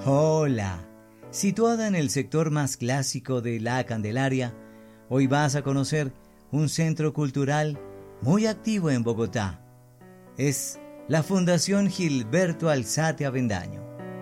Hola. Situada en el sector más clásico de La Candelaria, hoy vas a conocer un centro cultural muy activo en Bogotá. Es la Fundación Gilberto Alzate Avendaño.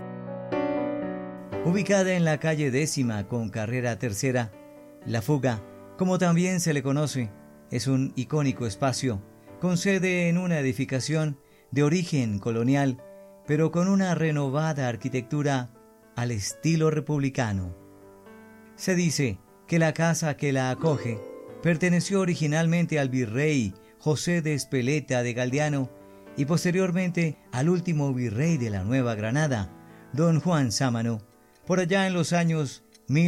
Ubicada en la calle 10ª con carrera tercera, La Fuga, como también se le conoce, es un icónico espacio con sede en una edificación de origen colonial, pero con una renovada arquitectura al estilo republicano. Se dice que la casa que la acoge perteneció originalmente al virrey José de Espeleta de Galdeano y posteriormente al último virrey de la Nueva Granada, don Juan Sámano, por allá en los años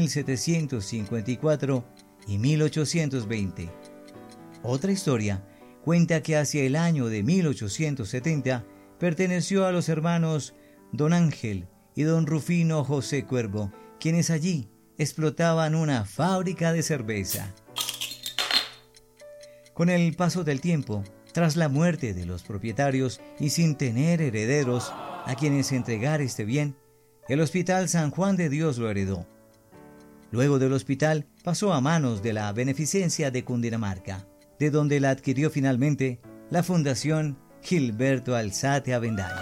1754 y 1820. Otra historia cuenta que hacia el año de 1870 perteneció a los hermanos don Ángel y don Rufino José Cuervo, quienes allí explotaban una fábrica de cerveza. Con el paso del tiempo, tras la muerte de los propietarios y sin tener herederos a quienes entregar este bien, el Hospital San Juan de Dios lo heredó. Luego del hospital pasó a manos de la Beneficencia de Cundinamarca, de donde la adquirió finalmente la Fundación Gilberto Alzate Avendaño.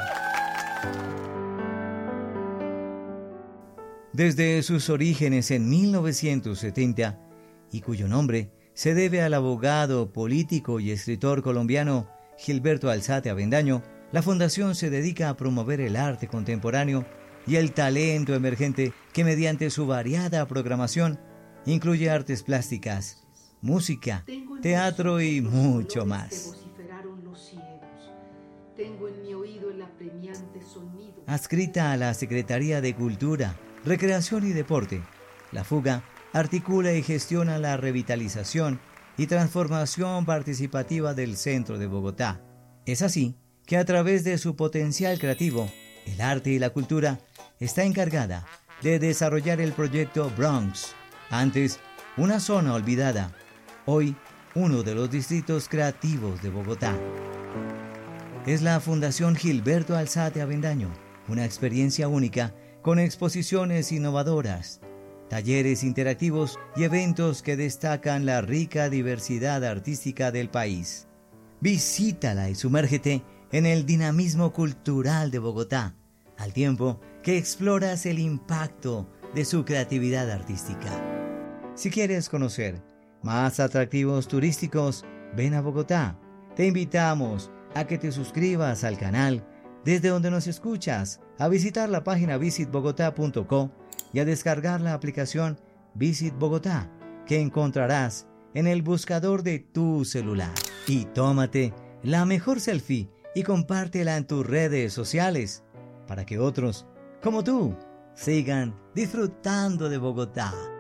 Desde sus orígenes en 1970, y cuyo nombre se debe al abogado, político y escritor colombiano Gilberto Alzate Avendaño, la fundación se dedica a promover el arte contemporáneo y el talento emergente que mediante su variada programación incluye artes plásticas, música, teatro y mucho más. Adscrita a la Secretaría de Cultura, Recreación y Deporte, La Fuga articula y gestiona la revitalización y transformación participativa del centro de Bogotá. Es así que a través de su potencial creativo, el arte y la cultura está encargada de desarrollar el proyecto Bronx, antes una zona olvidada, hoy uno de los distritos creativos de Bogotá. Es la Fundación Gilberto Alzate Avendaño, una experiencia única con exposiciones innovadoras, talleres interactivos y eventos que destacan la rica diversidad artística del país. Visítala y sumérgete en el dinamismo cultural de Bogotá, al tiempo que exploras el impacto de su creatividad artística. Si quieres conocer más atractivos turísticos, ven a Bogotá. Te invitamos a que te suscribas al canal desde donde nos escuchas, a visitar la página visitbogotá.co y a descargar la aplicación Visit Bogotá, que encontrarás en el buscador de tu celular. Y tómate la mejor selfie y compártela en tus redes sociales para que otros, como tú, sigan disfrutando de Bogotá.